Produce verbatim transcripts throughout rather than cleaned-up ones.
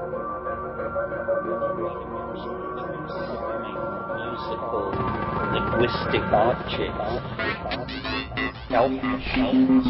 Musical linguistic objects. Help machines.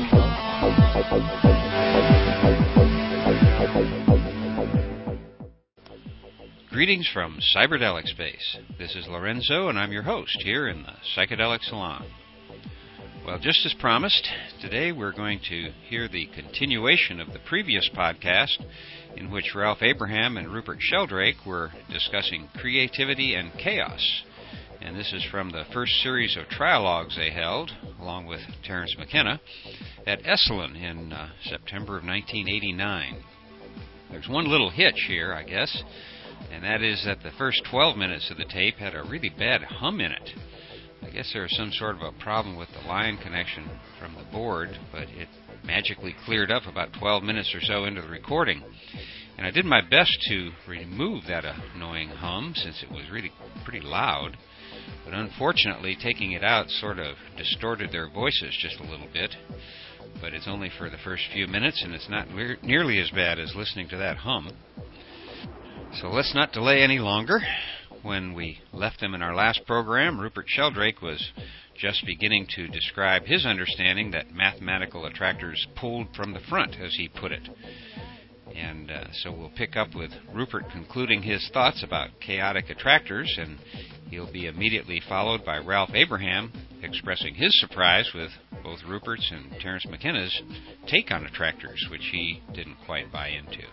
Greetings from Cyberdelic Space. This is Lorenzo, and I'm your host here in the Psychedelic Salon. Well, just as promised, today we're going to hear the continuation of the previous podcast in which Ralph Abraham and Rupert Sheldrake were discussing creativity and chaos. And this is from the first series of trialogues they held, along with Terence McKenna, at Esalen in uh, September of nineteen eighty-nine. There's one little hitch here, I guess, and that is that the first twelve minutes of the tape had a really bad hum in it. I guess there was some sort of a problem with the line connection from the board, but it magically cleared up about twelve minutes or so into the recording. And I did my best to remove that annoying hum, since it was really pretty loud. But unfortunately, taking it out sort of distorted their voices just a little bit. But it's only for the first few minutes, and it's not ne- nearly as bad as listening to that hum. So let's not delay any longer. When we left them in our last program, Rupert Sheldrake was just beginning to describe his understanding that mathematical attractors pulled from the front, as he put it. And uh, so we'll pick up with Rupert concluding his thoughts about chaotic attractors, and he'll be immediately followed by Ralph Abraham expressing his surprise with both Rupert's and Terence McKenna's take on attractors, which he didn't quite buy into.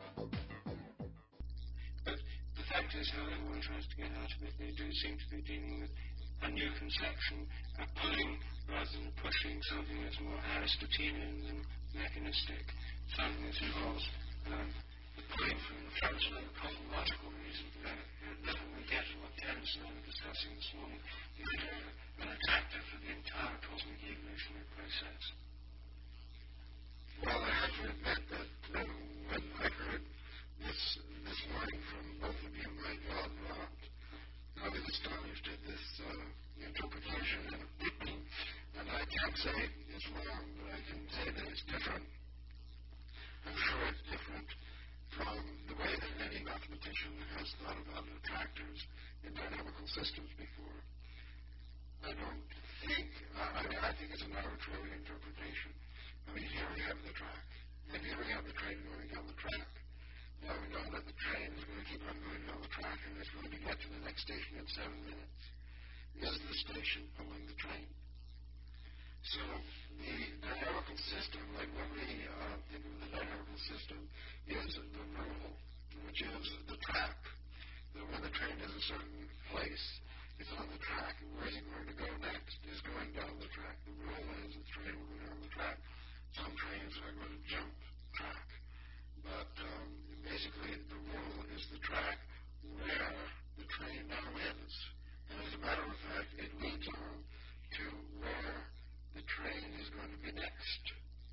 The fact is, how everyone tries to get out of it, they do seem to be dealing with a new conception, a pulling rather than pushing, something that's more Aristotelian than mechanistic, something that involves um, the pulling from the functional and cosmological reason. Uh, that we get to what Terence and I were discussing this morning, you could have an attractor for the entire cosmic evolutionary process. Well, I have to admit that um, when I heard this this morning from both of you, my jaw dropped. I was astonished at this uh, interpretation, and I can't say it's wrong, but I can say that it's different. I'm sure it's different from the way that any mathematician has thought about attractors in dynamical systems before. I don't think, I, I mean, I think it's an arbitrary interpretation. I mean, here we have the track, and here we have the train going down the track. Now we know that the train is going to keep on going down the track, and it's going to get to the next station in seven minutes. Is the station pulling the train? So the dynamical system, like when we uh, think of the dynamical system, is the rule, which is the track. That when the train is a certain place, it's on the track, and where it's going to go next is going down the track. The rule is the train will go down the track. Some trains are going to jump track. But um, basically, the rule is the track where the train now is. And as a matter of fact, it leads on to where the train is going to be next.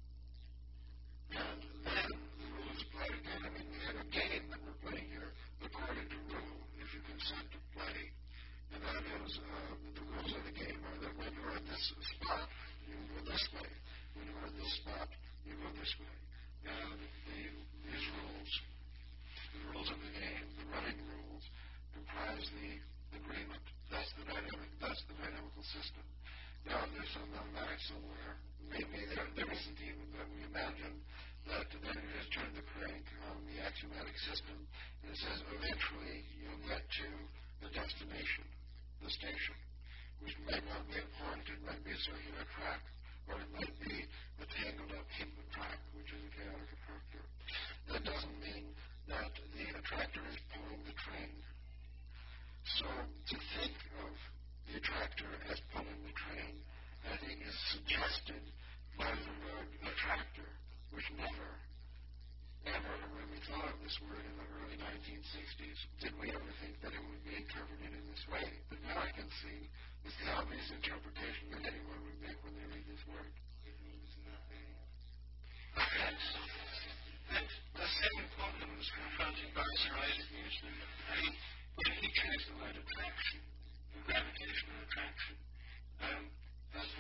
And then the rules apply again. I mean, we have a game that we're playing here according to rule, if you consent to play. And that is, uh, the rules of the game are that when you're at this spot, you go this way. When you're at this spot, you go this way. And the, these rules, the rules of the game, the running rules, comprise the agreement. That's the dynamic, that's the dynamical system. Now, if there's some mathematics somewhere, maybe there, there isn't even, but we imagine that then you just turn the crank on the axiomatic system, and it says eventually you'll get to the destination, the station, which might not be a point, it might be a circular track, or it might be a tangled up hidden track, which is a chaotic attractor. That doesn't mean that the attractor is pulling the train. So to think of the attractor as pulling the train, I think is suggested by the word attractor, which never, ever, when we thought of this word in the early nineteen sixties, did we ever think that it would be interpreted in this way. But now I can see it's the obvious interpretation that anyone would make when they read this word. It means nothing. Okay. And the same problem was confronted by Sir Isaac Newton when he chose the word attraction, gravitational attraction. Um, as Voltaire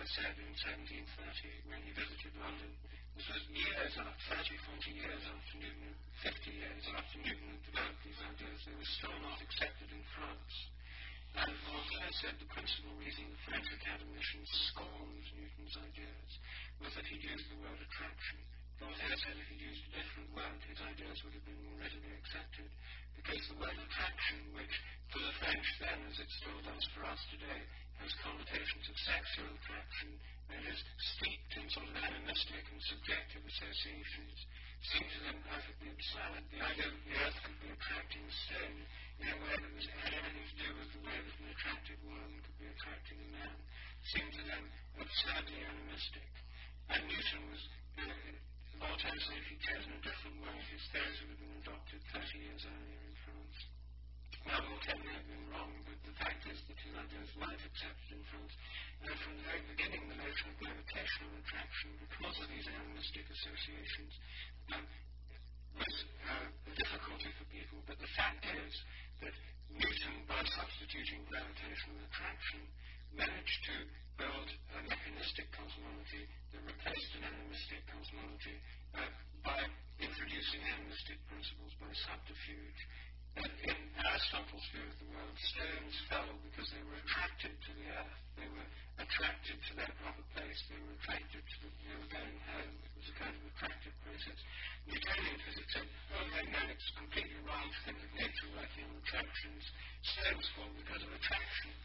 Kepler said in seventeen thirty when he visited London. This was years after, thirty, forty years after Newton, fifty years after Newton had developed these ideas. They were still not accepted in France. And Voltaire said the principal reason the French academicians scorned Newton's ideas was that he used the word attraction. Voltaire said if he used a different word, his ideas would have been more readily accepted, because the word attraction, which for the French then, as it still does for us today, has connotations of sexual attraction and is steeped in sort of animistic and subjective associations, seemed to them perfectly absurd. The idea that the earth could be attracting a stone in a way that was, had anything to do with the way that an attractive woman could be attracting a man seemed to them absurdly animistic. And Newton was, you know, Voltaire said if he'd chosen a different way, his theories would have been adopted thirty years earlier in France. Now, Voltaire may have been wrong, but the fact is that his ideas weren't accepted in France. And from the very beginning, the notion of gravitational attraction, because of these animistic associations, um, was uh, a difficulty for people. But the fact is that Newton, by substituting gravitational attraction, managed to build a mechanistic cosmology that replaced an animistic cosmology uh, by introducing animistic principles by subterfuge. And in Aristotle's view of the world, stones fell because they were attracted to the earth. They were attracted to their proper place. They were attracted to the, they were going home. It was a kind of attractive process. Newtonian physics said, oh, no, no, it's completely wrong to think of nature working on attractions. Stones fall because of attraction.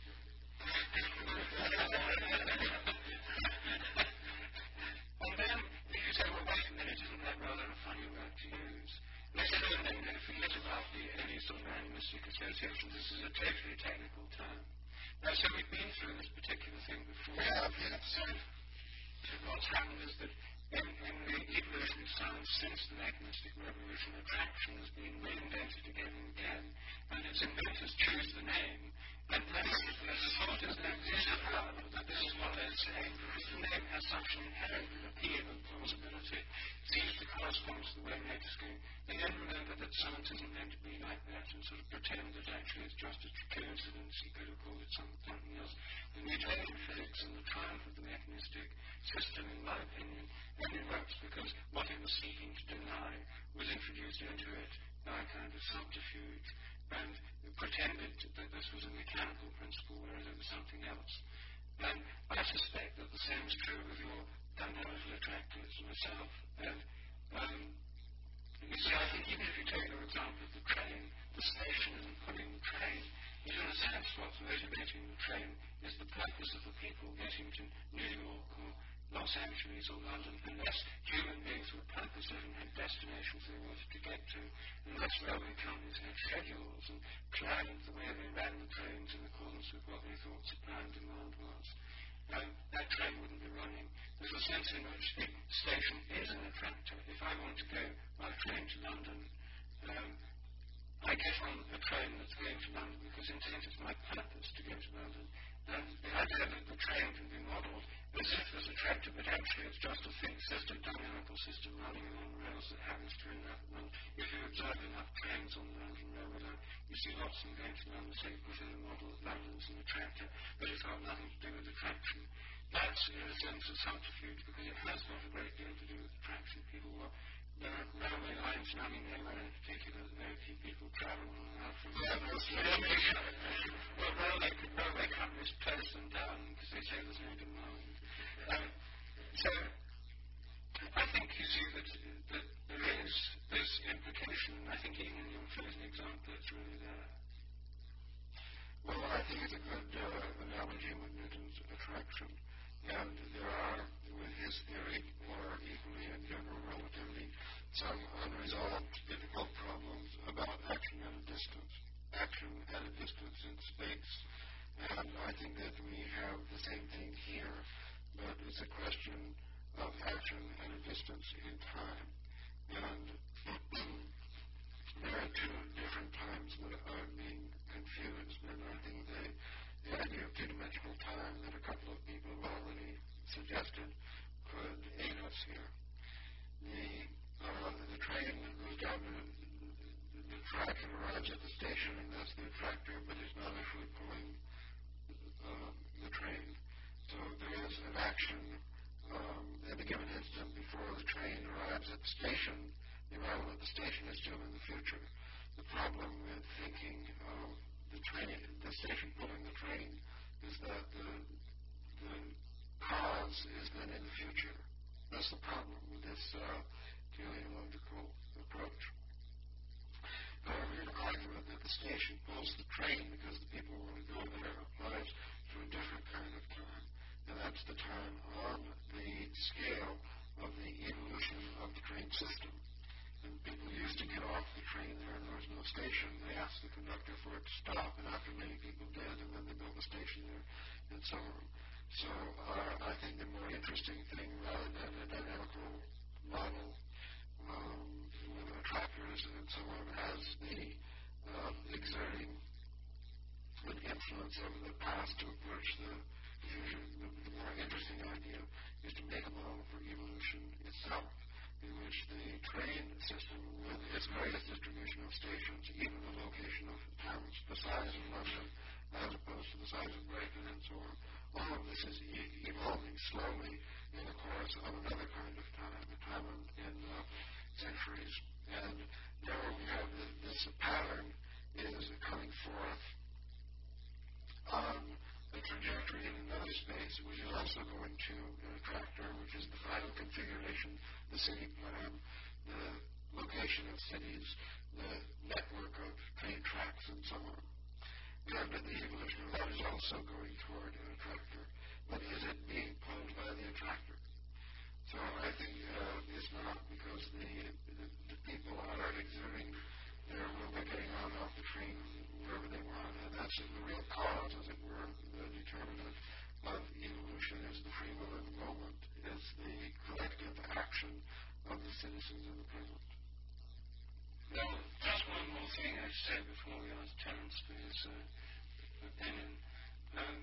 And then you say, well, wait a minute, isn't that rather a funny word to use? And I said, oh, no, no, forget about the, any sort of animistic associations. This is a totally technical term. Now, so we've been through this particular thing before. Yeah, yes. So, so what's happened is that in, in the evolution of science, since the mechanistic revolution, attraction has been reinvented again and again, and its inventors choose the name. And then the thought is that this is how, that this is what they're saying, because the name has such an inherent appeal and plausibility, it seems to correspond to the way nature is going. They then remember that science isn't meant to be like that and sort of pretend that actually it's just a coincidence. You could have called it something else. The Newtonian physics and the triumph of the mechanistic system, in my opinion, only works because what it was seeking to deny was introduced into it by a kind of subterfuge and pretended that this was a mechanical principle, whereas it was something else. And I suspect that the same is true with your fundamental attractors myself. And um, you see, I think even if you take your example of the train, the station isn't pulling the train. But in a sense, what's motivating the train is the purpose of the people getting to New York or Los Angeles or London, unless human beings were purposive and had destinations they wanted to get to, unless railway companies had schedules and planned the way they ran the trains in accordance with what they thought supply and demand was, um, that train wouldn't be running. There's a sense in which the station is an attractor. If I want to go by train to London, um, I get on a train that's going to London because intent is my purpose to go to London. And the idea that the train can be modelled as if there's a tractor, but actually it's just a fixed system, dynamical system running along rails that happens to run that one. If you observe enough trains on the London Railway line, you see lots of them going to London, so you put in a model of London as an attractor, but it's got nothing to do with attraction. That's, in a sense, a subterfuge, because it has got a great deal to do with attraction. People were There are railway lines running anywhere in particular that very few people travel on and out from there. Well, railway, railway companies close them down because they say there's no demand. Um, so, I think you see that, that there is this implication, and I think even in your chosen example, it's really there. Well, I think it's a good uh, analogy with Newton's attraction. And there are, with his theory, or equally in general relativity, some unresolved, difficult problems about action at a distance, action at a distance in space. And I think that we have the same thing here, but it's a question of action at a distance in time. And there are two different times that are being confused, and I think they the idea of two-dimensional time that a couple of people have already suggested could aid us here. The, uh, the train that goes down the, the track and arrives at the station, and that's the attractor, but it's not actually pulling uh, the train. So there is an action um, at a given instant before the train arrives at the station. The arrival at the station is still in the future. The problem with thinking of the train, the station pulling the train, is that the, the cause is then in the future. That's the problem with this uh, teleological approach. However, your argument that the station pulls the train because the people want to go there applies to a different kind of time, and that's the time on the scale of the evolution of the train system. And people used to get off the train there, and there was no station. They asked the conductor for it to stop, and after many people did, and then they built a station there, and so on. So uh, I think the more interesting thing, rather than a dynamical model um, with attractors and so on, as the uh, exerting an influence over the past to approach the future, the, the more interesting idea is to make a model for evolution itself, in which the train system, with its various distribution of stations, even the location of towns, the size of London, as opposed to the size of Brighton and so on, all of this is e- evolving slowly in the course of another kind of time, a time in uh, centuries. And there we have the, this pattern is coming forth on a trajectory in another space, which is also going to an attractor, which is the final configuration, the city plan, the location of cities, the network of train tracks, and so on. And the evolution of that is also going toward an attractor. But is it being pulled by the attractor? So I think uh, it's not, because the, the, the people are exerting their will by getting on and off the train wherever they want. And that's the real cause, as it were, the determinant of evolution is the free will of the moment, is the collective action of the citizens of the present. Now, just one more thing I'd say before we ask Terence for his uh, opinion. Um,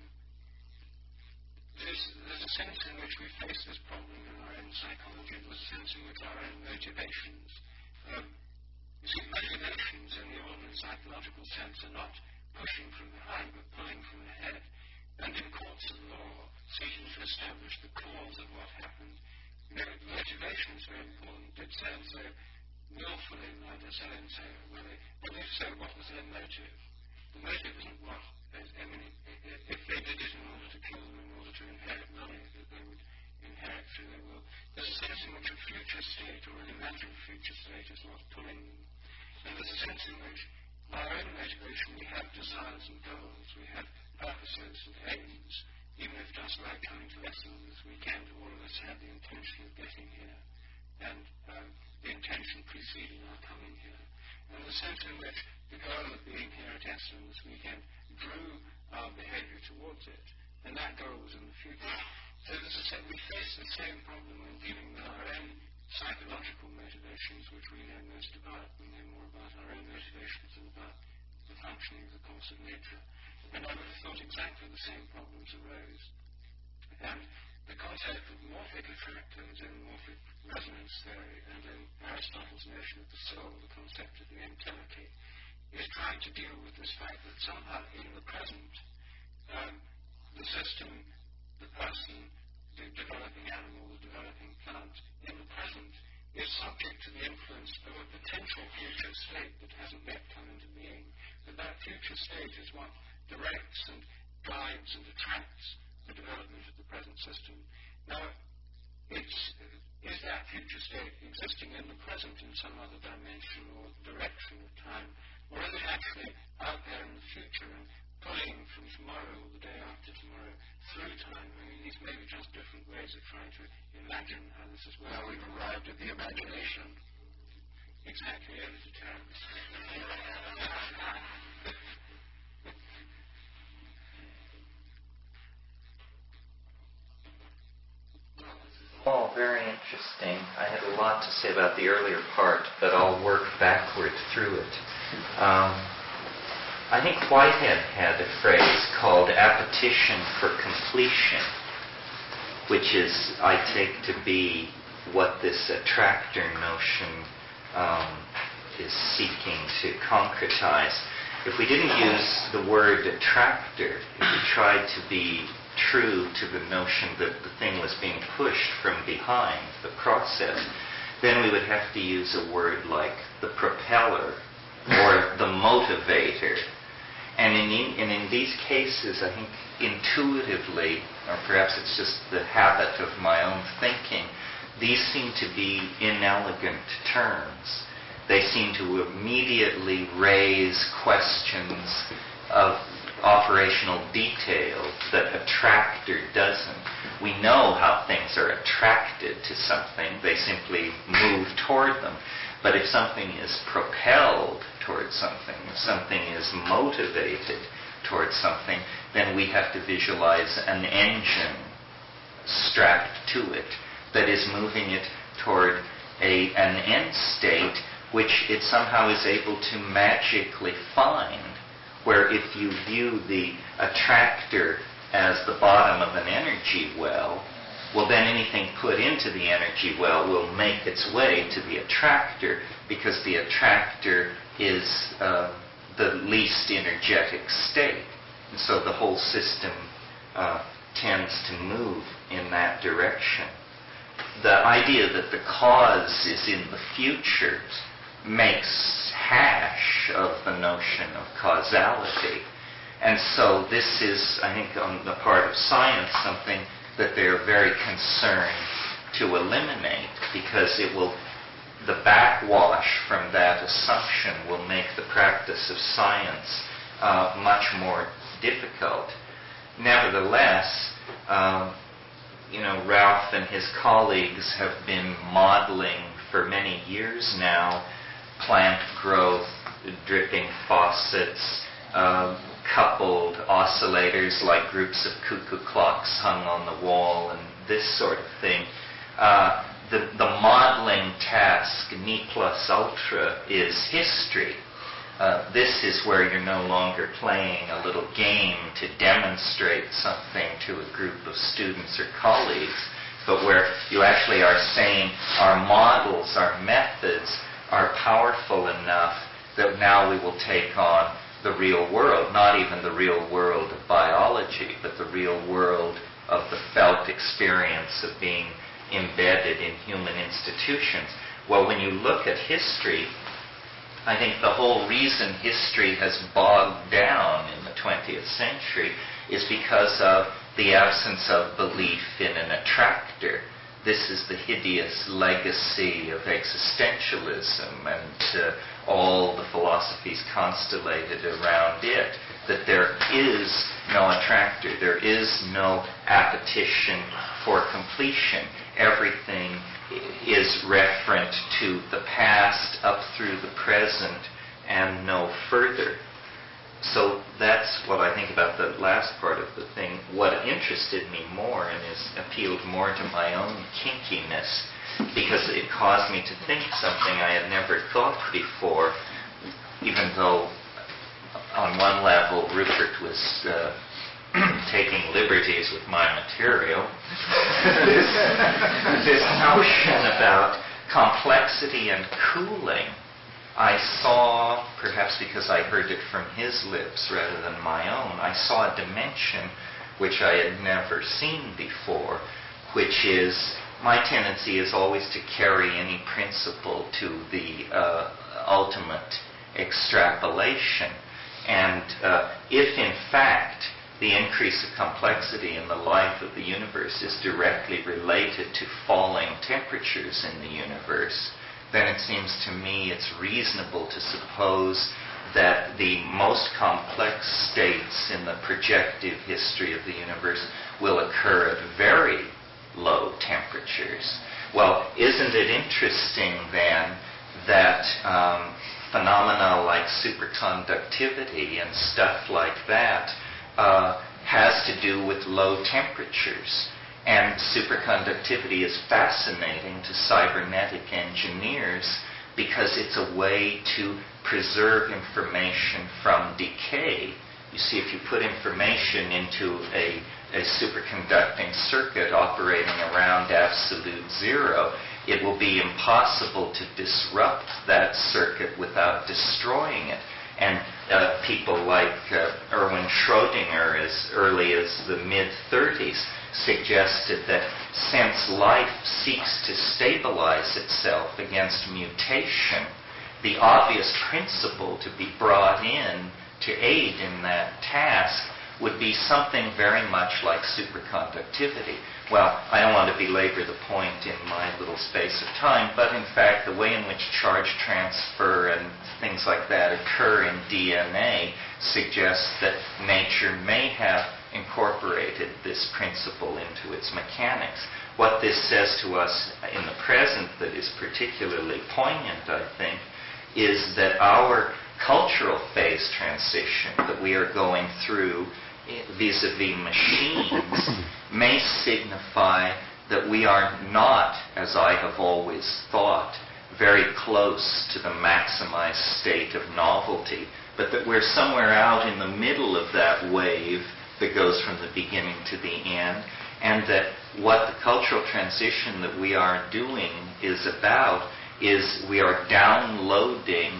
there's, there's a sense in which we face this problem in our own psychology, there's a sense in which our own motivations. Um, you see, motivations in the ordinary psychological sense are not pushing from behind, but pulling from ahead. And in courts of law, seeking to establish the cause of what happened, you know, motivation is very important. It sounds so willfully, neither so and so, well, but if so, what was their motive? The motive isn't what, I mean, if they did it in order to kill them, in order to inherit money that they would inherit through their will, there's a sense in which a future state or an imagined future state is what's pulling them. And there's a sense in which our own motivation, we have desires and goals, we have purposes and aims, even if just like coming to lessons this weekend, all of us had the intention of getting here, and um, the intention preceding our coming here. And the sense in which the goal of being here at Essendon this weekend drew our behavior towards it, and that goal was in the future. So there's a sense, we face the same problem when dealing with our own psychological motivations, which we know most about. We know more about our own motivations than about the functioning of the course of nature. And I would have thought exactly the same problems arose. And the concept of morphic attractors in morphic resonance theory and in Aristotle's notion of the soul, the concept of the entelechy, is trying to deal with this fact that somehow in the present, um, the system, the person, the developing animal, the developing plant, in the present, is subject to the influence of a potential future state that hasn't yet come into being. But that future state is what directs and guides and attracts the development of the present system. Now, it's, is that future state existing in the present in some other dimension or direction of time, or is it actually out there in the future and pulling from tomorrow or the day after tomorrow through time? I mean, these may be just different ways of trying to imagine how this is working. Now we've arrived at the imagination. Exactly, over to Terence. All very interesting. I had a lot to say about the earlier part, but I'll work backward through it. Um, I think Whitehead had a phrase called appetition for completion, which is, I take to be what this attractor notion um, is seeking to concretize. If we didn't use the word attractor, if we tried to be true to the notion that the thing was being pushed from behind the process, then we would have to use a word like the propeller or the motivator. And in, and in these cases, I think intuitively, or perhaps it's just the habit of my own thinking, these seem to be inelegant terms. They seem to immediately raise questions of operational detail that attractor doesn't. We know how things are attracted to something. They simply move toward them. But if something is propelled towards something, if something is motivated towards something, then we have to visualize an engine strapped to it that is moving it toward a, an end state which it somehow is able to magically find, where if you view the attractor as the bottom of an energy well, well then anything put into the energy well will make its way to the attractor, because the attractor is uh, the least energetic state. And so the whole system uh, tends to move in that direction. The idea that the cause is in the future makes hash of the notion of causality. And so this is, I think, on the part of science, something that they're very concerned to eliminate, because it will, the backwash from that assumption will make the practice of science uh, much more difficult. Nevertheless, um, you know, Ralph and his colleagues have been modeling for many years now plant growth, dripping faucets, uh, coupled oscillators like groups of cuckoo clocks hung on the wall, and this sort of thing. Uh, the, the modeling task, ne plus ultra, is history. Uh, this is where you're no longer playing a little game to demonstrate something to a group of students or colleagues, but where you actually are saying our models, our methods are powerful enough that now we will take on the real world, not even the real world of biology, but the real world of the felt experience of being embedded in human institutions. Well, when you look at history, I think the whole reason history has bogged down in the twentieth century is because of the absence of belief in an attractor. This is the hideous legacy of existentialism and uh, all the philosophies constellated around it, that there is no attractor, there is no appetition for completion. Everything is referent to the past up through the present and no further. So that's what I think about the last part of the thing. What interested me more and is appealed more to my own kinkiness, because it caused me to think something I had never thought before, even though on one level Rupert was uh, taking liberties with my material. this, this notion about complexity and cooling, I saw, perhaps because I heard it from his lips rather than my own, I saw a dimension which I had never seen before, which is, my tendency is always to carry any principle to the uh, ultimate extrapolation. And uh, if in fact the increase of complexity in the life of the universe is directly related to falling temperatures in the universe, then it seems to me it's reasonable to suppose that the most complex states in the projective history of the universe will occur at very low temperatures. Well, isn't it interesting then that um, phenomena like superconductivity and stuff like that uh, has to do with low temperatures? And superconductivity is fascinating to cybernetic engineers because it's a way to preserve information from decay. You see, if you put information into a, a superconducting circuit operating around absolute zero, it will be impossible to disrupt that circuit without destroying it. And uh, people like uh, Erwin Schrödinger, as early as the mid-thirties, suggested that since life seeks to stabilize itself against mutation, the obvious principle to be brought in to aid in that task would be something very much like superconductivity. Well, I don't want to belabor the point in my little space of time, but in fact, the way in which charge transfer and things like that occur in D N A suggests that nature may have incorporated this principle into its mechanics. What this says to us in the present that is particularly poignant, I think, is that our cultural phase transition that we are going through vis-a-vis machines may signify that we are not, as I have always thought, very close to the maximized state of novelty, but that we're somewhere out in the middle of that wave that goes from the beginning to the end, and that what the cultural transition that we are doing is about is we are downloading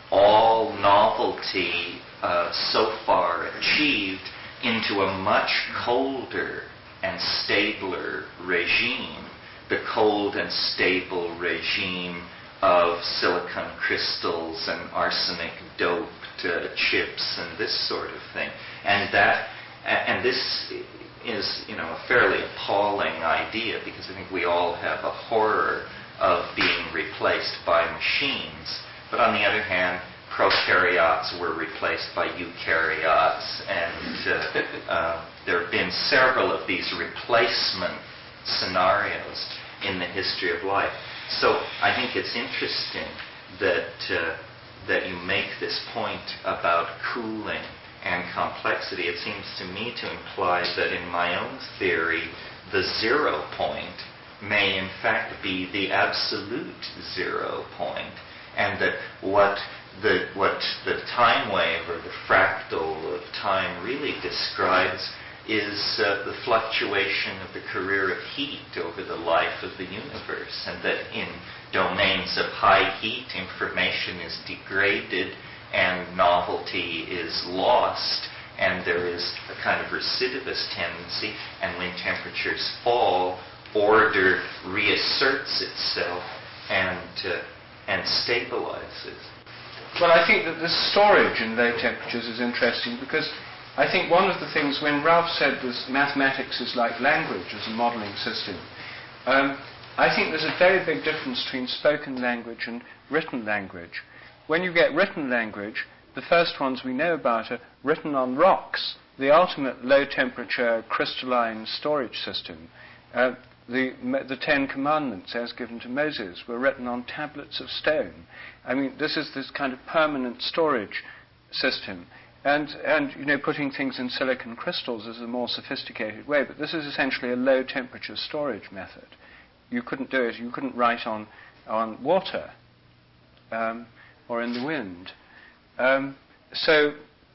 all novelty uh, so far achieved into a much colder and stabler regime, the cold and stable regime of silicon crystals and arsenic-doped uh, chips and this sort of thing. And that, and this is, you know, a fairly appalling idea, because I think we all have a horror of being replaced by machines. But on the other hand, prokaryotes were replaced by eukaryotes, and uh, uh, there have been several of these replacement scenarios in the history of life. So I think it's interesting that uh, that you make this point about cooling and complexity. It seems to me to imply that in my own theory, the zero point may in fact be the absolute zero point, and that what the what the time wave or the fractal of time really describes is uh, the fluctuation of the career of heat over the life of the universe, and that in domains of high heat, information is degraded and novelty is lost, and there is a kind of recidivist tendency, and when temperatures fall, order reasserts itself and uh, and stabilizes. Well, I think that this storage in low temperatures is interesting, because I think one of the things, when Ralph said this mathematics is like language as a modeling system, um, I think there's a very big difference between spoken language and written language. When you get written language, the first ones we know about are written on rocks, the ultimate low-temperature crystalline storage system. Uh, the, the Ten Commandments, as given to Moses, were written on tablets of stone. I mean, this is this kind of permanent storage system. And, and, you know, putting things in silicon crystals is a more sophisticated way, but this is essentially a low-temperature storage method. You couldn't do it. You couldn't write on, on water um, or in the wind. Um, so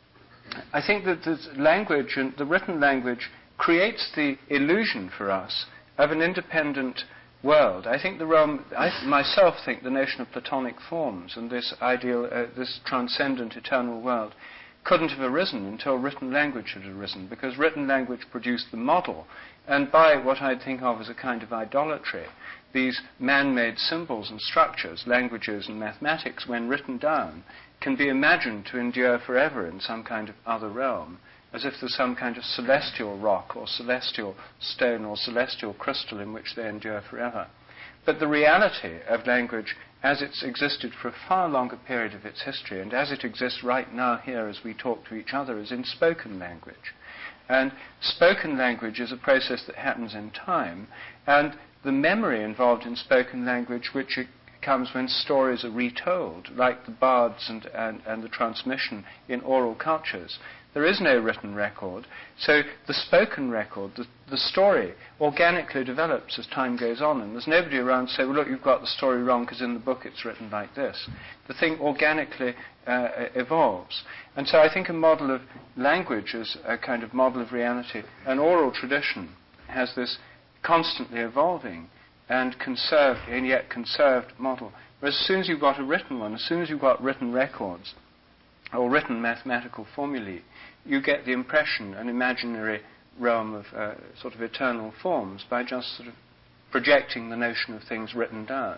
I think that the language, and the written language, creates the illusion for us of an independent world. I think the realm, I myself think the notion of Platonic forms and this ideal, uh, this transcendent eternal world couldn't have arisen until written language had arisen, because written language produced the model, and by what I think of as a kind of idolatry, these man-made symbols and structures, languages and mathematics, when written down, can be imagined to endure forever in some kind of other realm, as if there's some kind of celestial rock or celestial stone or celestial crystal in which they endure forever. But the reality of language, as it's existed for a far longer period of its history, and as it exists right now here as we talk to each other, is in spoken language. And spoken language is a process that happens in time, and the memory involved in spoken language, which it comes when stories are retold, like the bards and, and, and the transmission in oral cultures. There is no written record, so the spoken record, the, the story, organically develops as time goes on, and there's nobody around to say, well, look, you've got the story wrong because in the book it's written like this. The thing organically uh, evolves. And so I think a model of language is a kind of model of reality. An oral tradition has this constantly evolving and conserved, and yet conserved model. Whereas as soon as you've got a written one, as soon as you've got written records, or written mathematical formulae, you get the impression, an imaginary realm of uh, sort of eternal forms, by just sort of projecting the notion of things written down.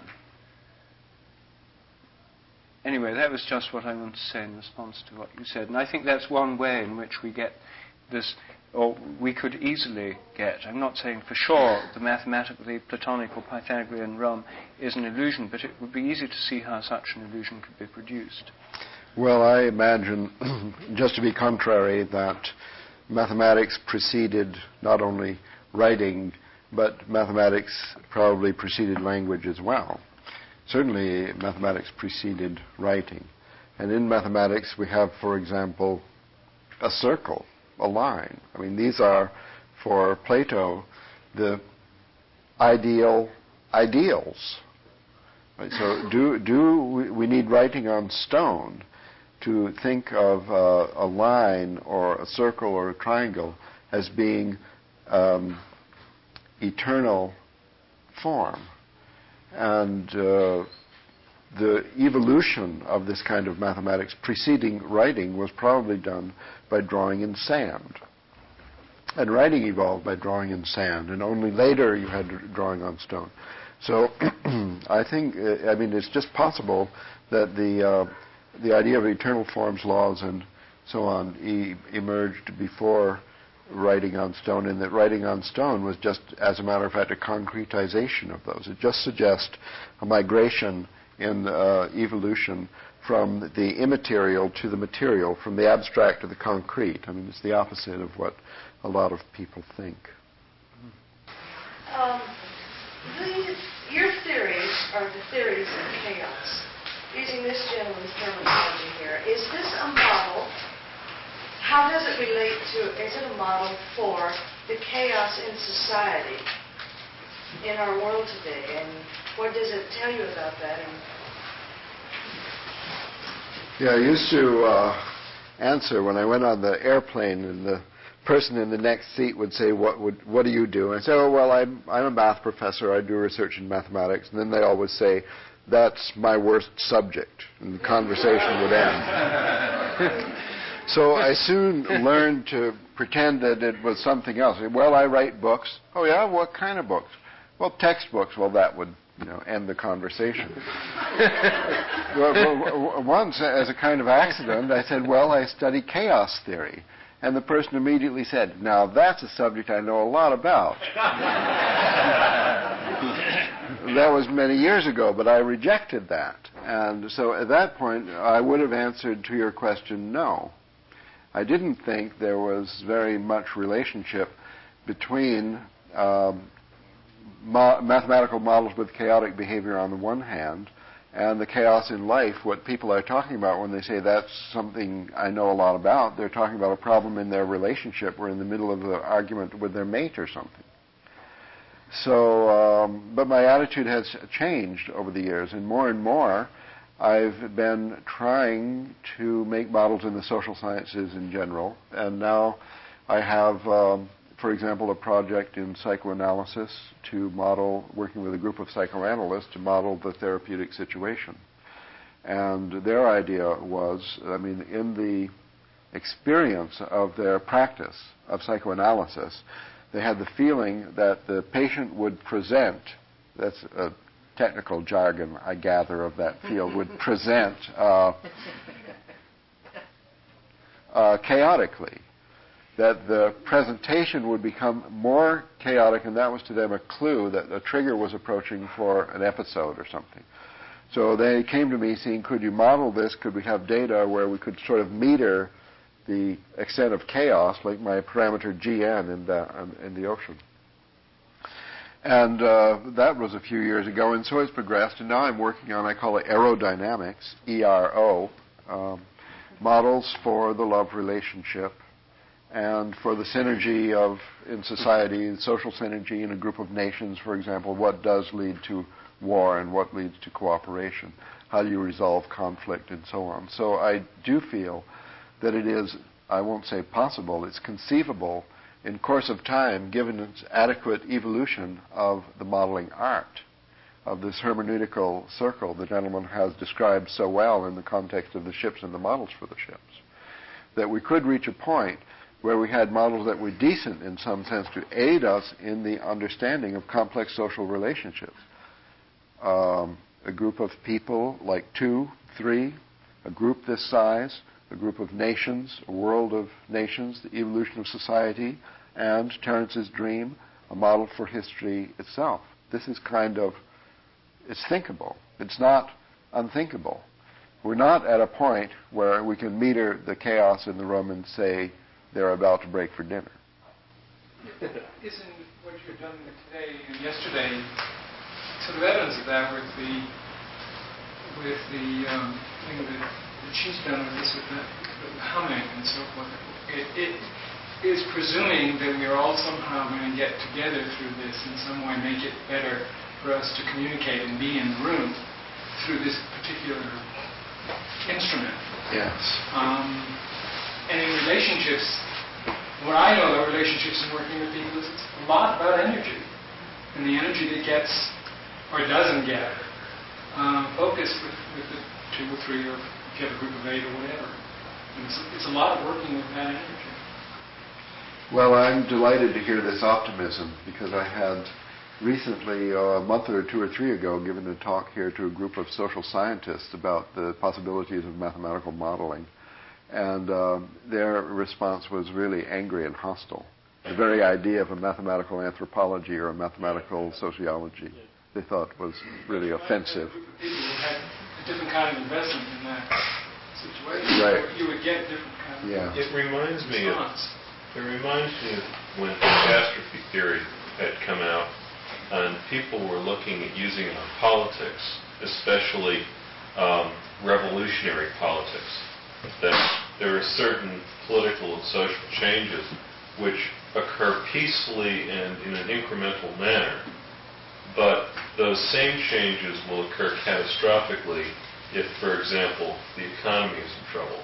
Anyway, that was just what I want to say in response to what you said. And I think that's one way in which we get this, or we could easily get, I'm not saying for sure the mathematical, the Platonic or Pythagorean realm is an illusion, but it would be easy to see how such an illusion could be produced. Well, I imagine, just to be contrary, that mathematics preceded not only writing, but mathematics probably preceded language as well. Certainly, mathematics preceded writing. And in mathematics, we have, for example, a circle, a line. I mean, these are, for Plato, the ideal ideals. Right? So do, do we, we need writing on stone to think of uh, a line or a circle or a triangle as being um, eternal form. And uh, the evolution of this kind of mathematics preceding writing was probably done by drawing in sand. And writing evolved by drawing in sand, and only later you had drawing on stone. So I think, uh, I mean, it's just possible that the uh, the idea of eternal forms, laws, and so on e- emerged before writing on stone, and that writing on stone was just, as a matter of fact, a concretization of those. It just suggests a migration in uh, evolution from the immaterial to the material, from the abstract to the concrete. I mean, it's the opposite of what a lot of people think. Um, these, your theories are the theories of chaos. Using this gentleman's terminology here, is this a model? How does it relate to, is it a model for the chaos in society, in our world today? And what does it tell you about that? And yeah, I used to uh, answer when I went on the airplane, and the person in the next seat would say, what would what do you do? And I say, oh, well, I'm, I'm a math professor. I do research in mathematics. And then they always say, that's my worst subject. And the conversation would end. So I soon learned to pretend that it was something else. Well, I write books. Oh, yeah? What kind of books? Well, textbooks. Well, that would, you know, end the conversation. well, once, as a kind of accident, I said, well, I study chaos theory. And the person immediately said, now, that's a subject I know a lot about. That was many years ago, but I rejected that. And so at that point, I would have answered to your question, no. I didn't think there was very much relationship between um, ma- mathematical models with chaotic behavior on the one hand and the chaos in life. What people are talking about when they say that's something I know a lot about, they're talking about a problem in their relationship or in the middle of the argument with their mate or something. So, um, but my attitude has changed over the years, and more and more I've been trying to make models in the social sciences in general, and now I have, um, for example, a project in psychoanalysis to model, working with a group of psychoanalysts to model the therapeutic situation. And their idea was, I mean, in the experience of their practice of psychoanalysis, they had the feeling that the patient would present, that's a technical jargon, I gather, of that field, would present uh, uh, chaotically. That the presentation would become more chaotic, and that was to them a clue that a trigger was approaching for an episode or something. So they came to me saying, could you model this? Could we have data where we could sort of meter the extent of chaos, like my parameter G N in the, in the ocean? And uh, that was a few years ago, and so it's progressed, and now I'm working on, I call it aerodynamics, E R O, um, models for the love relationship and for the synergy of, in society, social synergy in a group of nations, for example, what does lead to war and what leads to cooperation, how do you resolve conflict and so on. So I do feel that it is, I won't say possible, it's conceivable in course of time, given its adequate evolution of the modeling art, of this hermeneutical circle the gentleman has described so well in the context of the ships and the models for the ships. That we could reach a point where we had models that were decent in some sense to aid us in the understanding of complex social relationships. Um, a group of people, like two, three, a group this size, a group of nations, a world of nations, the evolution of society, and Terence's dream, a model for history itself. This is kind of, it's thinkable. It's not unthinkable. We're not at a point where we can meter the chaos in the room and say they're about to break for dinner. Isn't what you've done today and yesterday sort of evidence of that with the with the um, thing that, that she's done with this with the, the humming and so forth? It, it is presuming that we are all somehow going to get together through this in some way, make it better for us to communicate and be in the room through this particular instrument. Yes. Um, and in relationships, what I know about relationships and working with people is it's a lot about energy. And the energy that gets or doesn't get um, focused with, with the two or three, or if you have a group of eight or whatever. And it's, it's a lot of working with that energy. Well, I'm delighted to hear this optimism because I had recently, uh, a month or two or three ago, given a talk here to a group of social scientists about the possibilities of mathematical modeling. And uh, their response was really angry and hostile. The very idea of a mathematical anthropology or a mathematical sociology they thought was really offensive. People who had a different kind of investment in that situation, right. you would get different kind of yeah. It reminds me of, response. it reminds me of when catastrophe theory had come out and people were looking at using it on politics, especially um, revolutionary politics. That there are certain political and social changes which occur peacefully and in an incremental manner, but those same changes will occur catastrophically if, for example, the economy is in trouble.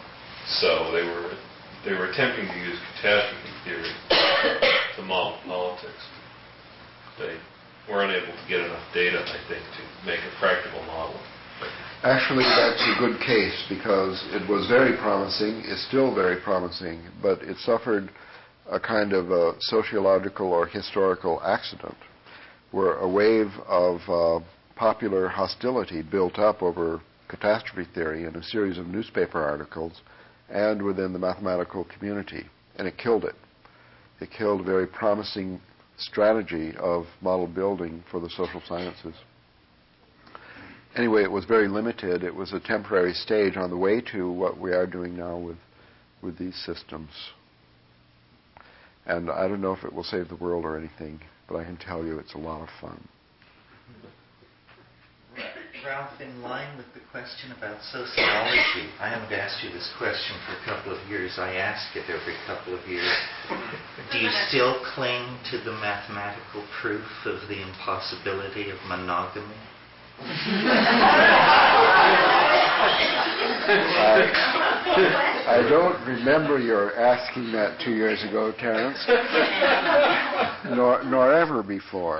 So they were they were attempting to use catastrophe theory to model politics. They were unable to get enough data, I think, to make a practical model. Actually, that's a good case because it was very promising, it's still very promising, but it suffered a kind of a sociological or historical accident where a wave of uh, popular hostility built up over catastrophe theory in a series of newspaper articles and within the mathematical community, and it killed it. It killed a very promising strategy of model building for the social sciences. Anyway, it was very limited. It was a temporary stage on the way to what we are doing now with, with these systems. And I don't know if it will save the world or anything, but I can tell you it's a lot of fun. Ralph, in line with the question about sociology, I haven't asked you this question for a couple of years. I ask it every couple of years. Do you still cling to the mathematical proof of the impossibility of monogamy? I, I don't remember your asking that two years ago, Terence, nor, nor ever before.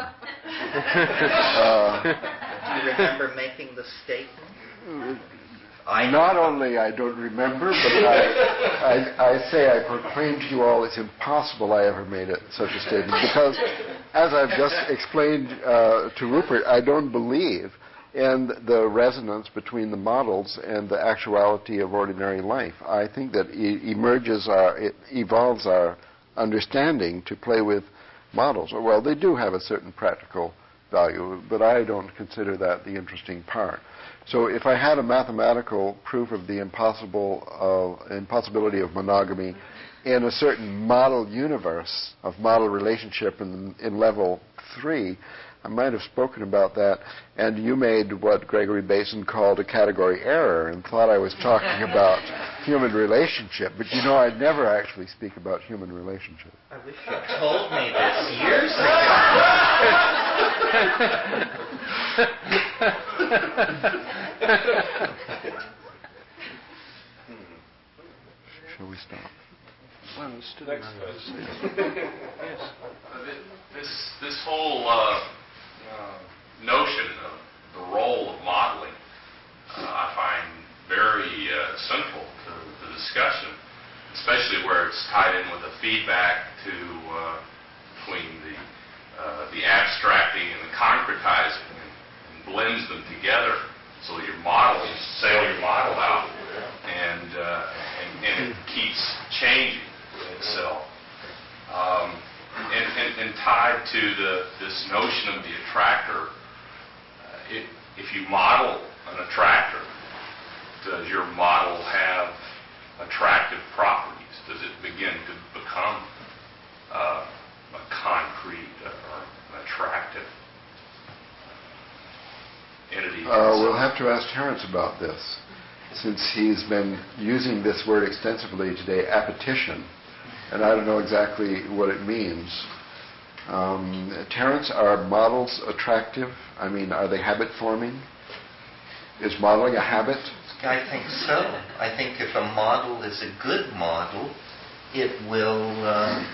Uh, Do you remember making the statement? I not only I don't remember, but I, I, I say I proclaim to you all it's impossible I ever made it, such a statement, because as I've just explained uh, to Rupert, I don't believe in the resonance between the models and the actuality of ordinary life. I think that it emerges our, it evolves our understanding to play with models. Well, they do have a certain practical value, but I don't consider that the interesting part. So if I had a mathematical proof of the impossible uh, impossibility of monogamy in a certain model universe of model relationship in, in level three, I might have spoken about that, and you made what Gregory Basin called a category error and thought I was talking about human relationship. But you know, I never actually speak about human relationship. I wish you told me this years ago. Shall we stop? Well, let's do Next question. Yes. Uh, this, this whole uh, uh, notion of the role of modeling, uh, I find very uh, central to the discussion, especially where it's tied in with a feedback to uh, between the uh, the abstracting and the concretizing, and, and blends them together so that your model, you sail your model out, and uh, and, and it keeps changing itself. Um, and, and, and tied to the this notion of the attractor, uh, it, if you model an attractor, does your model have attractive properties? Does it begin to become uh, a concrete or an attractive entity? Uh, we'll have to ask Terence about this, since he's been using this word extensively today, appetition, and I don't know exactly what it means. Um, Terence, are models attractive? I mean, are they habit-forming? Is modeling a habit? I think so. I think if a model is a good model, it will uh,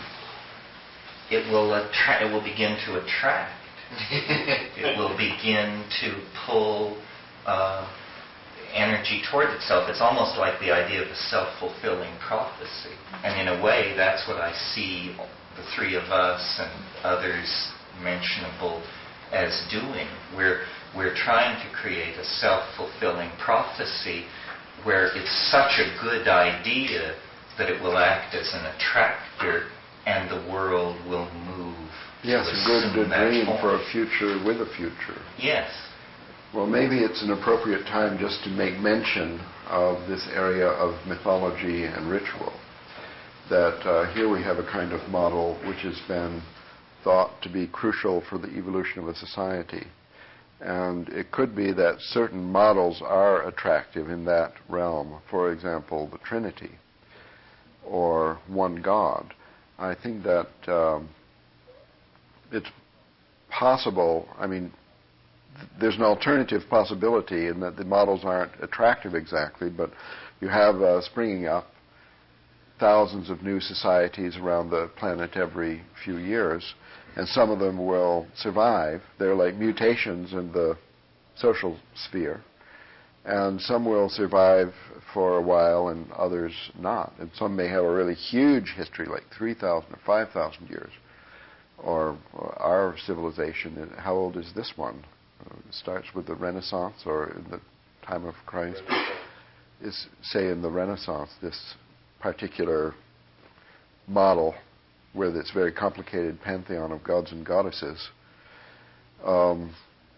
it will attract. It will begin to attract. It will begin to pull uh, energy toward itself. It's almost like the idea of a self-fulfilling prophecy. And in a way, that's what I see the three of us and others mentionable as doing. We're we're trying to create a self-fulfilling prophecy where it's such a good idea that it will act as an attractor and the world will move. Yes, a good dream for a future with a future. Yes. Well, maybe it's an appropriate time just to make mention of this area of mythology and ritual. That uh, here we have a kind of model which has been thought to be crucial for the evolution of a society. And it could be that certain models are attractive in that realm. For example, the Trinity or one God. I think that um, it's possible, I mean, there's an alternative possibility in that the models aren't attractive exactly, but you have uh, springing up thousands of new societies around the planet every few years, and some of them will survive. They're like mutations in the social sphere, and some will survive for a while and others not. And some may have a really huge history, like three thousand or five thousand years. Or, or our civilization, how old is this one? Uh, it starts with the Renaissance, or in the time of Christ. Is, say, in the Renaissance, this particular model with its very complicated pantheon of gods and goddesses. Um,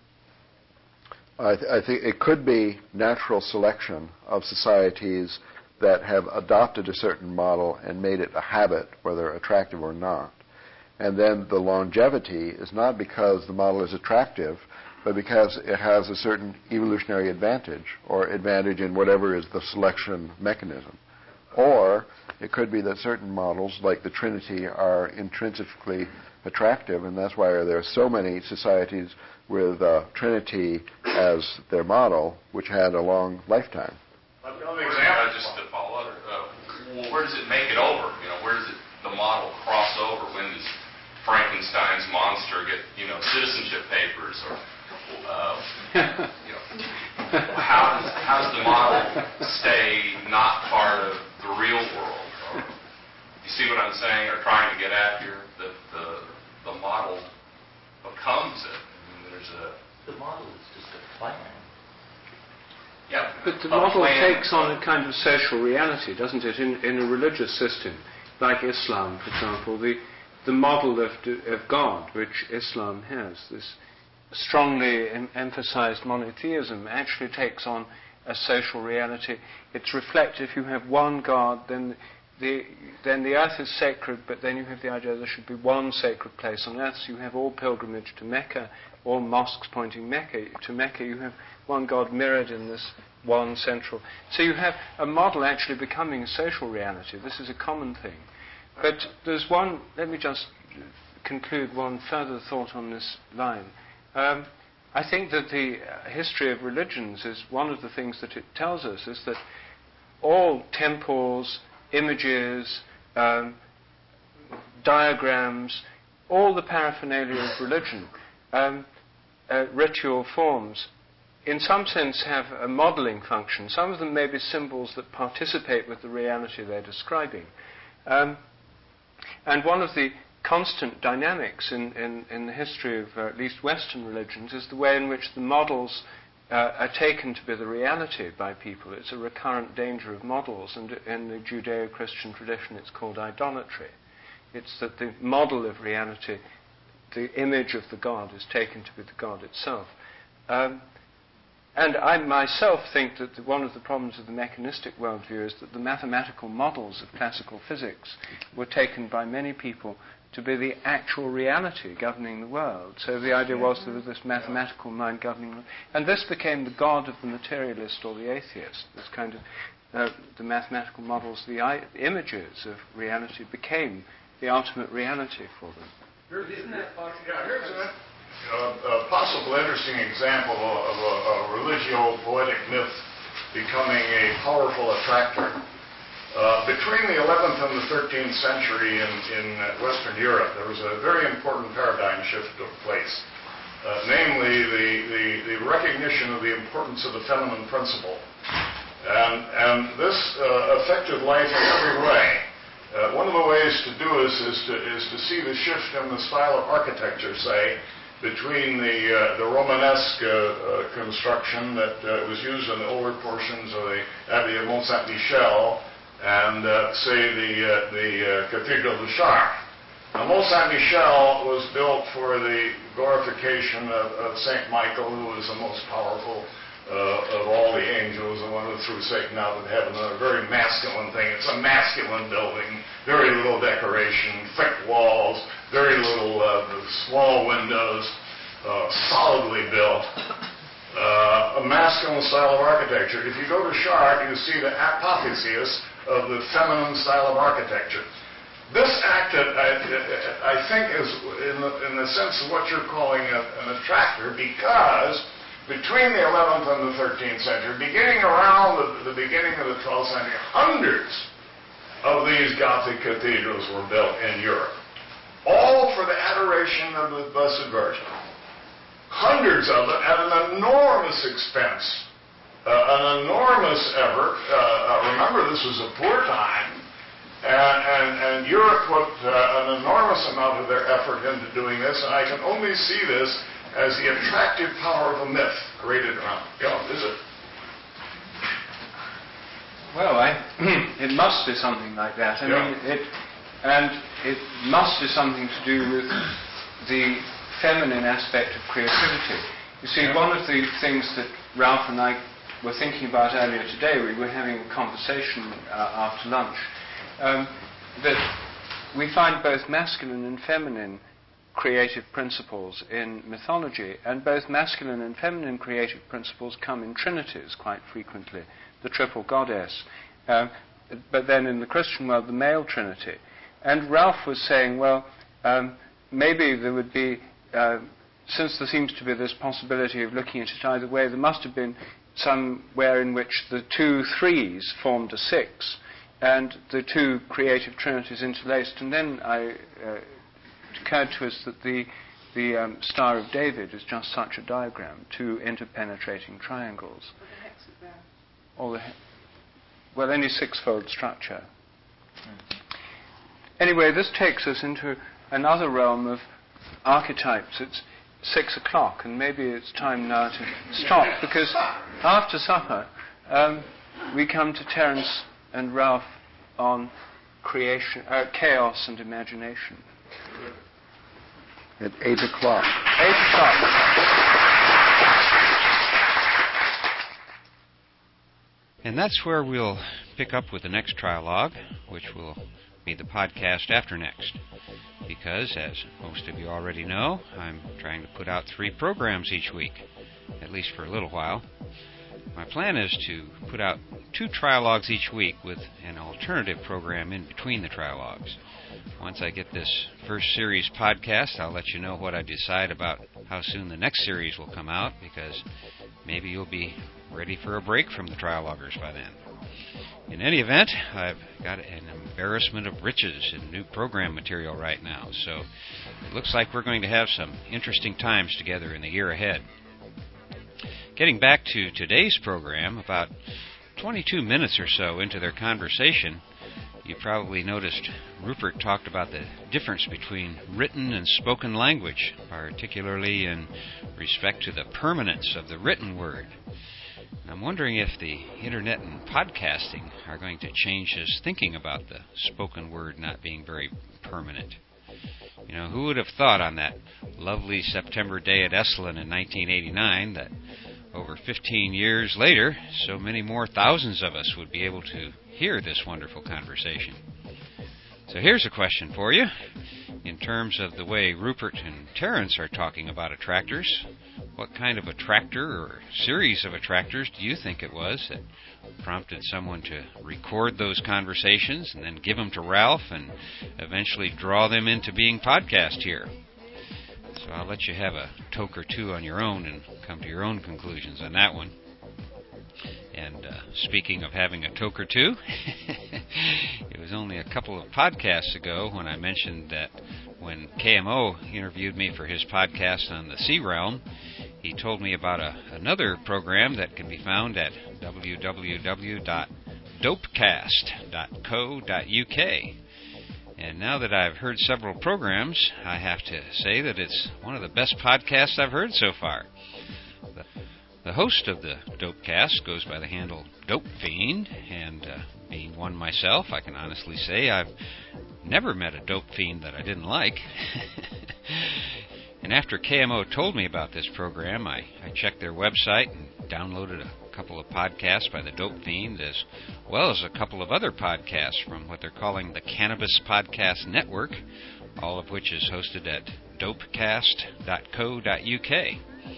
I, th- I think it could be natural selection of societies that have adopted a certain model and made it a habit, whether attractive or not. And then the longevity is not because the model is attractive, but because it has a certain evolutionary advantage, or advantage in whatever is the selection mechanism. Or it could be that certain models, like the Trinity, are intrinsically attractive, and that's why there are so many societies with uh, Trinity as their model, which had a long lifetime. Well, an example, just to follow up, uh, well, where does it make it over? You know, where does it, the model cross over? When does Frankenstein's monster get, you know, citizenship papers, or uh, you know, how does how does the model stay not part of the real world? Or, you see what I'm saying, or trying to get at here? That the the model becomes it. I mean, there's a the model is just a plan. Yeah, but the a model plan, takes on a kind of social reality, doesn't it? In in a religious system like Islam, for example, the the model of, of God, which Islam has, this strongly em- emphasized monotheism, actually takes on a social reality. It's reflected. If you have one God, then the then the earth is sacred, but then you have the idea there should be one sacred place on earth. So you have all pilgrimage to Mecca, all mosques pointing Mecca to Mecca. You have one God mirrored in this one central. So you have a model actually becoming a social reality. This is a common thing. But there's one, let me just conclude one further thought on this line. Um, I think that the history of religions is one of the things that it tells us is that all temples, images, um, diagrams, all the paraphernalia of religion um, uh, ritual forms, in some sense, have a modeling function. Some of them may be symbols that participate with the reality they're describing. Um, and one of the constant dynamics in, in, in the history of uh, at least Western religions is the way in which the models uh, are taken to be the reality by people. It's a recurrent danger of models, and in the Judeo-Christian tradition it's called idolatry. It's that the model of reality, the image of the God, is taken to be the God itself. Um, and I myself think that the, one of the problems of the mechanistic worldview is that the mathematical models of classical physics were taken by many people to be the actual reality governing the world. So the idea was there was this mathematical mind governing the world. And this became the God of the materialist or the atheist. This kind of, uh, the mathematical models, the I- images of reality became the ultimate reality for them. Here's, yeah, here's a, uh, a possible interesting example of a, a religio-poetic myth becoming a powerful attractor. Uh, between the eleventh and the thirteenth century in, in Western Europe, there was a very important paradigm shift took place. Uh, namely, the, the, the recognition of the importance of the feminine principle. And, and this uh, affected life in every way. Uh, one of the ways to do this is to, is to see the shift in the style of architecture, say, between the, uh, the Romanesque uh, uh, construction that uh, was used in the older portions of the Abbey of Mont Saint-Michel and, uh, say, the, uh, the uh, Cathedral de Chartres. Now, Mont Saint-Michel was built for the glorification of, of Saint Michael, who was the most powerful uh, of all the angels, the one who threw Satan out of heaven. A very masculine thing. It's a masculine building, very little decoration, thick walls, very little uh, small windows, uh, solidly built. Uh, a masculine style of architecture. If you go to Chartres, you see the apotheosis of the feminine style of architecture. This acted, I, I think, is in the, in the sense of what you're calling a, an attractor, because between the eleventh and the thirteenth century, beginning around the, the beginning of the twelfth century, hundreds of these Gothic cathedrals were built in Europe, all for the adoration of the Blessed Virgin. Hundreds of them at an enormous expense. Uh, an enormous effort. Uh, uh, remember, this was a poor time, and, and, and Europe put uh, an enormous amount of their effort into doing this, and I can only see this as the attractive power of a myth created around. Yeah, is it? Well, I, it must be something like that. I yeah. mean, it, and it must be something to do with the feminine aspect of creativity. You see, yeah. one of the things that Ralph and I were thinking about earlier today, we were having a conversation uh, after lunch, um, that we find both masculine and feminine creative principles in mythology, and both masculine and feminine creative principles come in trinities quite frequently, the triple goddess, uh, but then in the Christian world, the male trinity. And Ralph was saying, well, um, maybe there would be, uh, since there seems to be this possibility of looking at it either way, there must have been somewhere in which the two threes formed a six, and the two creative trinities interlaced. And then I, uh, it occurred to us that the, the um, Star of David is just such a diagram, two interpenetrating triangles. Or the he- well, any six-fold structure. Mm. Anyway, this takes us into another realm of archetypes. It's six o'clock, and maybe it's time now to stop, because after supper um, we come to Terence and Ralph on creation, uh, chaos and imagination. At eight o'clock. Eight o'clock. And that's where we'll pick up with the next trialogue, which will be the podcast after next. Because, as most of you already know, I'm trying to put out three programs each week, at least for a little while. My plan is to put out two trialogues each week with an alternative program in between the trialogues. Once I get this first series podcast, I'll let you know what I decide about how soon the next series will come out, because maybe you'll be ready for a break from the trialoguers by then. In any event, I've got an embarrassment of riches in new program material right now, so it looks like we're going to have some interesting times together in the year ahead. Getting back to today's program, about twenty-two minutes or so into their conversation, you probably noticed Rupert talked about the difference between written and spoken language, particularly in respect to the permanence of the written word. I'm wondering if the internet and podcasting are going to change his thinking about the spoken word not being very permanent. You know, who would have thought on that lovely September day at Esalen in nineteen eighty-nine that over fifteen years later, so many more thousands of us would be able to hear this wonderful conversation. So here's a question for you. In terms of the way Rupert and Terence are talking about attractors, what kind of attractor or series of attractors do you think it was that prompted someone to record those conversations and then give them to Ralph and eventually draw them into being podcast here? So I'll let you have a toke or two on your own and come to your own conclusions on that one. And uh, speaking of having a toke or two, it was only a couple of podcasts ago when I mentioned that when K M O interviewed me for his podcast on the Sea Realm, he told me about a, another program that can be found at w w w dot dopecast dot co dot u k. And now that I've heard several programs, I have to say that it's one of the best podcasts I've heard so far. The, the host of the Dopecast goes by the handle Dope Fiend, and uh, being one myself, I can honestly say I've never met a dope fiend that I didn't like. And after K M O told me about this program, I, I checked their website and downloaded a couple of podcasts by the Dope Fiend, as well as a couple of other podcasts from what they're calling the Cannabis Podcast Network, all of which is hosted at dopecast dot co dot u k.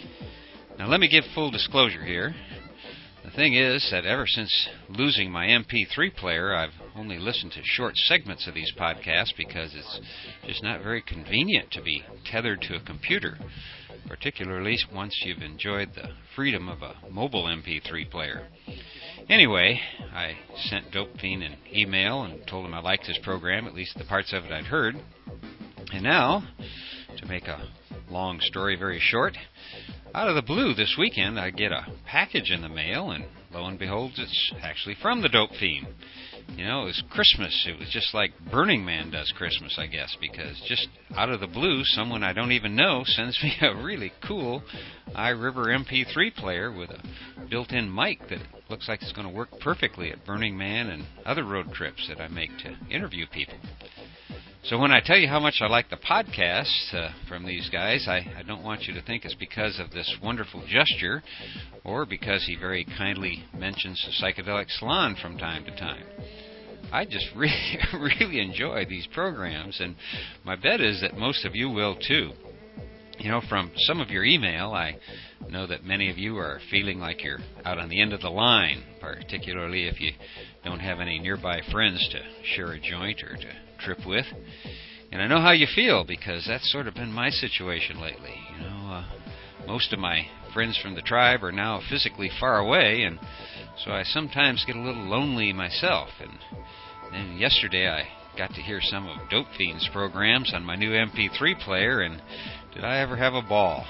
Now let me give full disclosure here. The thing is that ever since losing my M P three player, I've only listened to short segments of these podcasts because it's just not very convenient to be tethered to a computer, particularly once you've enjoyed the freedom of a mobile M P three player. Anyway, I sent Dope Fiend an email and told him I liked his program, at least the parts of it I'd heard. And now, to make a long story very short, out of the blue this weekend, I get a package in the mail, and lo and behold, it's actually from the Dope Fiend. You know, it was Christmas. It was just like Burning Man does Christmas, I guess, because just out of the blue, someone I don't even know sends me a really cool iRiver M P three player with a built-in mic that looks like it's going to work perfectly at Burning Man and other road trips that I make to interview people. So when I tell you how much I like the podcasts uh, from these guys, I, I don't want you to think it's because of this wonderful gesture or because he very kindly mentions the Psychedelic Salon from time to time. I just really, really enjoy these programs, and my bet is that most of you will too. You know, from some of your email, I know that many of you are feeling like you're out on the end of the line, particularly if you don't have any nearby friends to share a joint or to trip with. And I know how you feel, because that's sort of been my situation lately. You know, uh, most of my friends from the tribe are now physically far away, and so I sometimes get a little lonely myself. And then yesterday I got to hear some of Dope Fiend's programs on my new M P three player, and did I ever have a ball.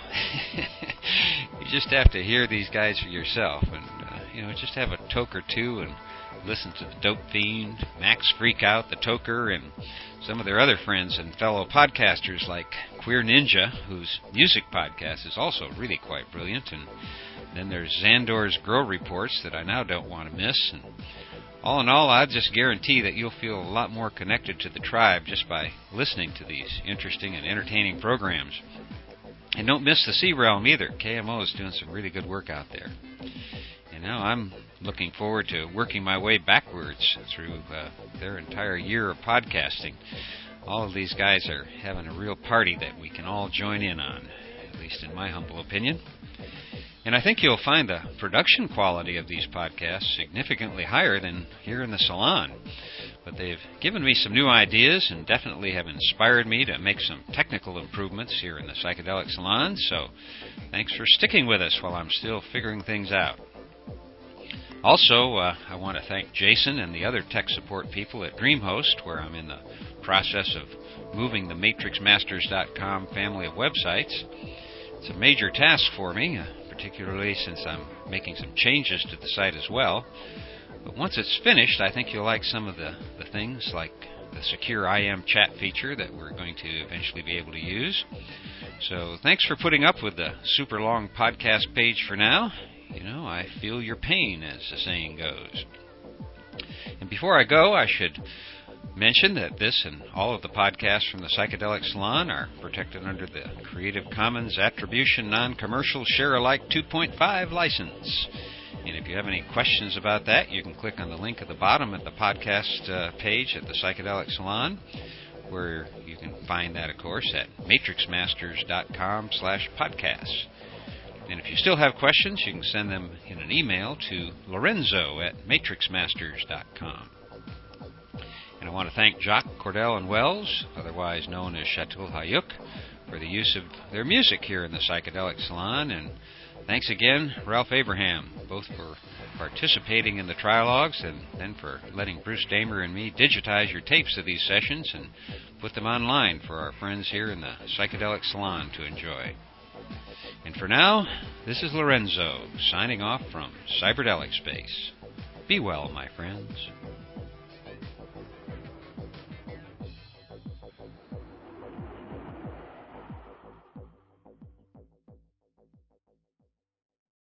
You just have to hear these guys for yourself, and uh, you know, just have a toke or two and listen to the Dope Fiend, Max Freakout, the Toker, and some of their other friends and fellow podcasters like Queer Ninja, whose music podcast is also really quite brilliant. And then there's Xandor's Grow Reports that I now don't want to miss. And all in all, I just guarantee that you'll feel a lot more connected to the tribe just by listening to these interesting and entertaining programs. And don't miss the Sea Realm either. K M O is doing some really good work out there. And now I'm looking forward to working my way backwards through uh, their entire year of podcasting. All of these guys are having a real party that we can all join in on, at least in my humble opinion. And I think you'll find the production quality of these podcasts significantly higher than here in the salon. But they've given me some new ideas and definitely have inspired me to make some technical improvements here in the Psychedelic Salon. So thanks for sticking with us while I'm still figuring things out. Also, uh, I want to thank Jason and the other tech support people at DreamHost, where I'm in the process of moving the matrix masters dot com family of websites. It's a major task for me, uh, particularly since I'm making some changes to the site as well. But once it's finished, I think you'll like some of the, the things like the secure I M chat feature that we're going to eventually be able to use. So thanks for putting up with the super long podcast page for now. You know, I feel your pain, as the saying goes. And before I go, I should mention that this and all of the podcasts from the Psychedelic Salon are protected under the Creative Commons Attribution Non-Commercial Share-alike two point five license. And if you have any questions about that, you can click on the link at the bottom at the podcast uh, page at the Psychedelic Salon, where you can find that, of course, at matrix masters dot com slash podcasts. And if you still have questions, you can send them in an email to Lorenzo at matrix masters dot com. And I want to thank Jacques Cordell and Wells, otherwise known as Chateau Hayuk, for the use of their music here in the Psychedelic Salon. And thanks again, Ralph Abraham, both for participating in the trialogues and then for letting Bruce Damer and me digitize your tapes of these sessions and put them online for our friends here in the Psychedelic Salon to enjoy. And for now, this is Lorenzo, signing off from Cyberdelic Space. Be well, my friends.